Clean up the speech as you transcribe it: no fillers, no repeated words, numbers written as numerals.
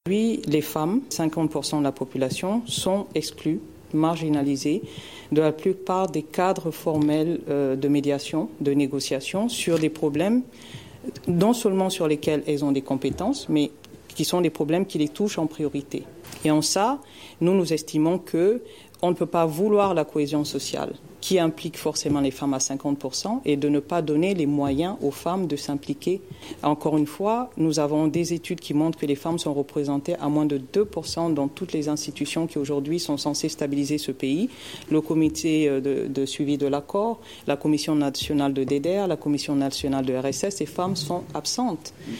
Oui, les femmes, 50% de la population, sont exclues, marginalisées de la plupart des cadres formels de médiation, de négociation sur des problèmes, non seulement sur lesquels elles ont des compétences, mais qui sont des problèmes qui les touchent en priorité. Et en ça, nous estimons qu'on ne peut pas vouloir la cohésion sociale qui implique forcément les femmes à 50% et de ne pas donner les moyens aux femmes de s'impliquer. Encore une fois, nous avons des études qui montrent que les femmes sont représentées à moins de 2% dans toutes les institutions qui aujourd'hui sont censées stabiliser ce pays. Le comité de suivi de l'accord, la commission nationale de DDR, la commission nationale de RSS, ces femmes sont absentes.